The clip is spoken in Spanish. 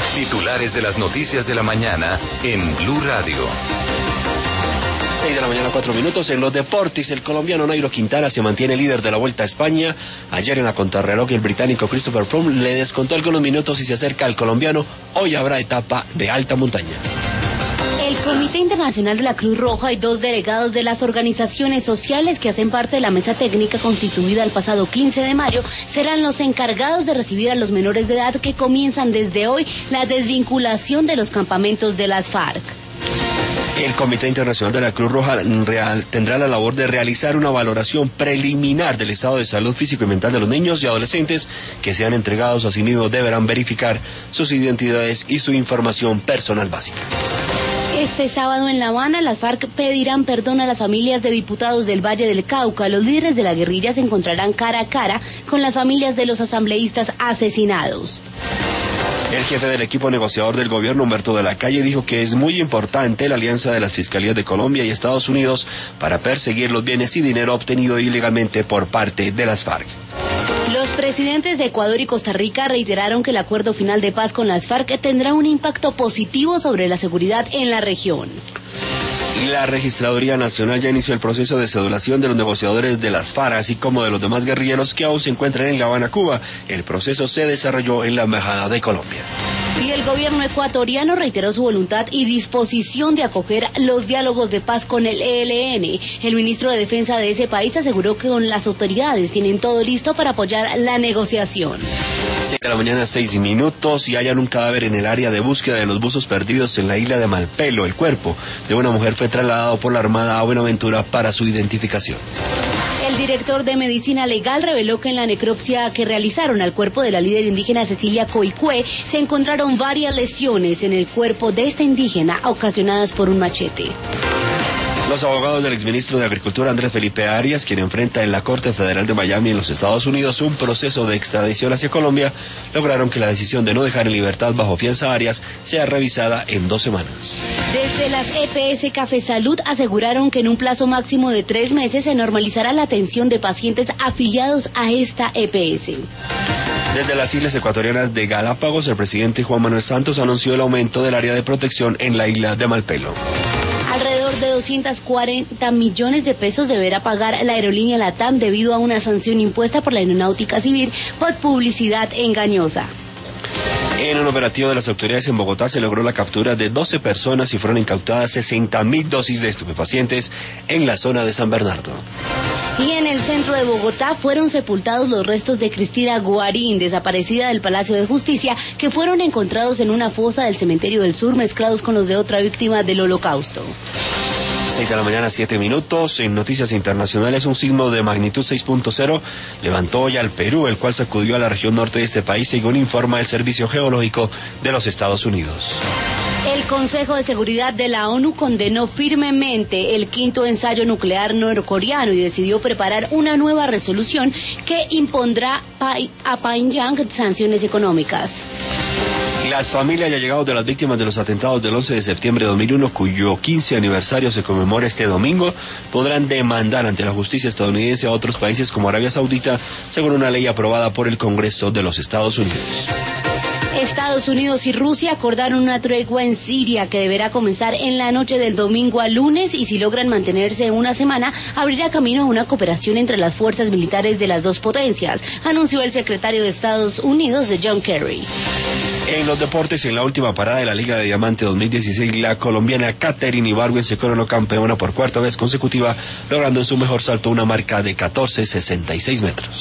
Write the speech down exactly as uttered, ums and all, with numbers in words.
Titulares de las noticias de la mañana en Blue Radio. seis de la mañana, cuatro minutos. En los deportes, el colombiano Nairo Quintana se mantiene líder de la Vuelta a España. Ayer en la contrarreloj, el británico Christopher Froome le descontó algunos minutos y se acerca al colombiano. Hoy habrá etapa de alta montaña. El Comité Internacional de la Cruz Roja y dos delegados de las organizaciones sociales que hacen parte de la mesa técnica constituida el pasado quince de mayo serán los encargados de recibir a los menores de edad que comienzan desde hoy la desvinculación de los campamentos de las FARC. El Comité Internacional de la Cruz Roja real, tendrá la labor de realizar una valoración preliminar del estado de salud físico y mental de los niños y adolescentes que sean entregados. Asimismo, deberán verificar sus identidades y su información personal básica. Este sábado en La Habana, las FARC pedirán perdón a las familias de diputados del Valle del Cauca. Los líderes de la guerrilla se encontrarán cara a cara con las familias de los asambleístas asesinados. El jefe del equipo negociador del gobierno, Humberto de la Calle, dijo que es muy importante la alianza de las Fiscalías de Colombia y Estados Unidos para perseguir los bienes y dinero obtenido ilegalmente por parte de las FARC. Los presidentes de Ecuador y Costa Rica reiteraron que el acuerdo final de paz con las FARC tendrá un impacto positivo sobre la seguridad en la región. La Registraduría Nacional ya inició el proceso de cedulación de los negociadores de las FARC, así como de los demás guerrilleros que aún se encuentran en La Habana, Cuba. El proceso se desarrolló en la Embajada de Colombia. Y el gobierno ecuatoriano reiteró su voluntad y disposición de acoger los diálogos de paz con el E L N. El ministro de Defensa de ese país aseguró que con las autoridades tienen todo listo para apoyar la negociación. seis de la mañana, seis minutos, y hallan un cadáver en el área de búsqueda de los buzos perdidos en la isla de Malpelo. El cuerpo de una mujer fue trasladado por la Armada a Buenaventura para su identificación. El director de Medicina Legal reveló que en la necropsia que realizaron al cuerpo de la líder indígena Cecilia Coicue se encontraron varias lesiones en el cuerpo de esta indígena ocasionadas por un machete. Los abogados del exministro de Agricultura Andrés Felipe Arias, quien enfrenta en la Corte Federal de Miami en los Estados Unidos un proceso de extradición hacia Colombia, lograron que la decisión de no dejar en libertad bajo fianza a Arias sea revisada en dos semanas. Desde las E P S Café Salud aseguraron que en un plazo máximo de tres meses se normalizará la atención de pacientes afiliados a esta E P S. Desde las Islas Ecuatorianas de Galápagos, el presidente Juan Manuel Santos anunció el aumento del área de protección en la isla de Malpelo. Alrededor de doscientos cuarenta millones de pesos deberá pagar la aerolínea LATAM debido a una sanción impuesta por la Aeronáutica Civil por publicidad engañosa. En un operativo de las autoridades en Bogotá se logró la captura de doce personas y fueron incautadas sesenta mil dosis de estupefacientes en la zona de San Bernardo. Y en el centro de Bogotá fueron sepultados los restos de Cristina Guarín, desaparecida del Palacio de Justicia, que fueron encontrados en una fosa del Cementerio del Sur mezclados con los de otra víctima del Holocausto. seis de la mañana, siete minutos. En noticias internacionales, un sismo de magnitud seis punto cero levantó hoy al Perú, el cual sacudió a la región norte de este país, según informa el Servicio Geológico de los Estados Unidos. El Consejo de Seguridad de la ONU condenó firmemente el quinto ensayo nuclear norcoreano y decidió preparar una nueva resolución que impondrá a Pyongyang sanciones económicas. Las familias y allegados de las víctimas de los atentados del once de septiembre de dos mil uno, cuyo quince aniversario se conmemora este domingo, podrán demandar ante la justicia estadounidense a otros países como Arabia Saudita, según una ley aprobada por el Congreso de los Estados Unidos. Estados Unidos y Rusia acordaron una tregua en Siria que deberá comenzar en la noche del domingo al lunes y si logran mantenerse una semana, abrirá camino a una cooperación entre las fuerzas militares de las dos potencias, anunció el secretario de Estados Unidos, John Kerry. En los deportes, en la última parada de la Liga de Diamante dos mil dieciséis, la colombiana Katherine Ibargüen se coronó campeona por cuarta vez consecutiva, logrando en su mejor salto una marca de catorce sesenta y seis metros.